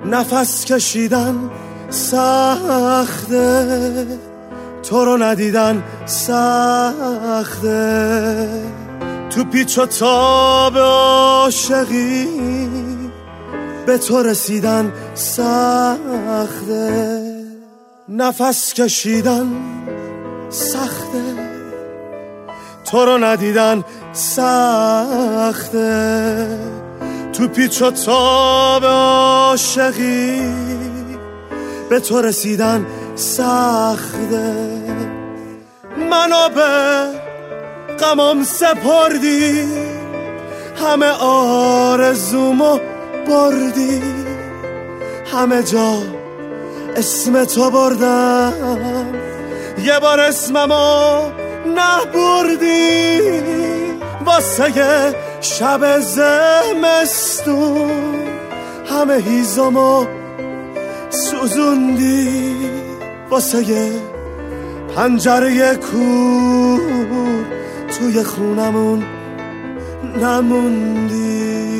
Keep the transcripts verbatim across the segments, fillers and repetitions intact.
نفس کشیدن سخته، تو رو ندیدن سخته، تو پیچ و تاب عاشقی به تو رسیدن سخته. نفس کشیدن سخته، تو رو ندیدن سخته، تو پیچ و تاب عاشقی به تو رسیدن سخته. منو به غمم سپردی، همه آرزومو بردی، همه جا اسم تو بردم، یه بار اسممو نبردی. واسه یه شب زمستون همه هیزمو سوزوندی، واسه یه پنجره کور توی خونمون نموندی.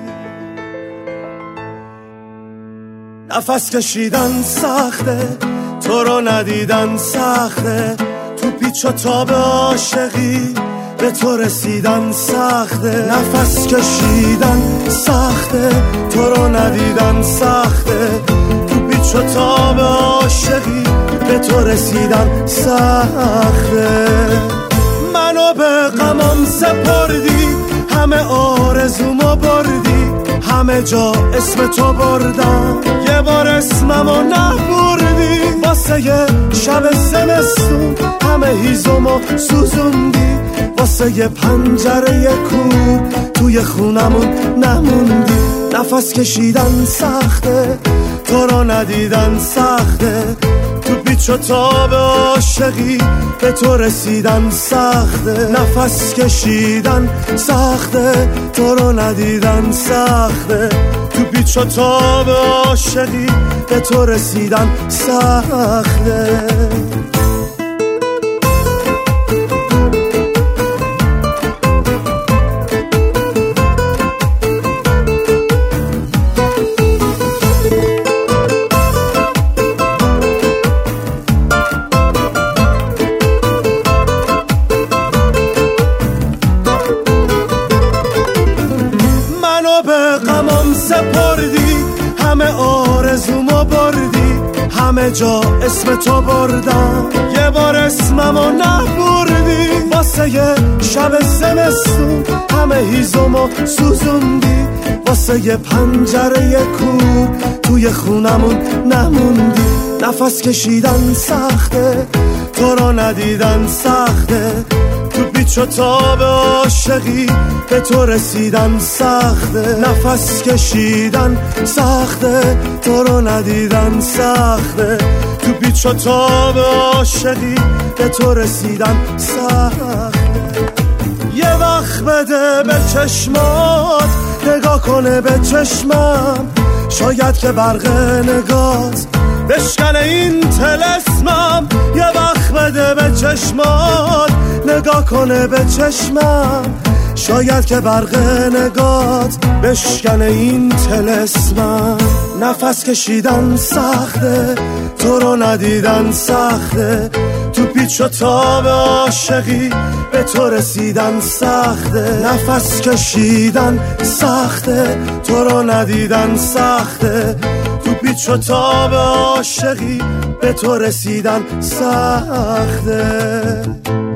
نفس کشیدن سخته، تو رو ندیدن سخته، تو پیچ و تاب عاشقی به تو رسیدن سخته. نفس کشیدن سخته، تو رو ندیدن سخته، تو پیچ و تاب عاشقی به تو رسیدن سخته. منو به غمم سپردی، همه آرزومو بردی، همه جا اسم تو بردم، یه بار اسممو نبردی. واسه یه شب زمستون همه هیزمو سوزوندی، واسه یه پنجره کور توی خونمون نموندی. نفس کشیدن سخته، تو رو ندیدن سخته، تو پیچ و تاب عاشقی به تو رسیدن سخته. نفس کشیدن سخته، تو رو ندیدن سخته، تو پیچ و تاب عاشقی به تو رسیدن سخته. به غمم سپردی، همه آرزومو بردی، همه جا اسم تو بردم، یه بار اسممو نبردی. واسه یه شب زمستون همه هیزمو سوزوندی، واسه یه پنجره کور توی خونمون نموندی. نفس کشیدن سخته، تو رو ندیدن سخته، تو پیچ و تاب عاشقی به تو رسیدن سخته. نفس کشیدن سخته، تو رو ندیدن سخته، تو پیچ و تاب عاشقی به تو رسیدن سخته. یه وقت بده به چشمات، نگاه کنه به چشمم، شاید که برق نگات بشکنه این طلسمم. یه وقت بده به چشمات، نگاه کنه به چشمم، شاید که برق نگات بشکنه این طلسمم. نفس کشیدن سخته، تو رو ندیدن سخته، تو پیچ و تاب عاشقی به تو رسیدن سخته. نفس کشیدن سخته، تو رو ندیدن سخته، تو پیچ و تاب عاشقی به تو رسیدن سخته.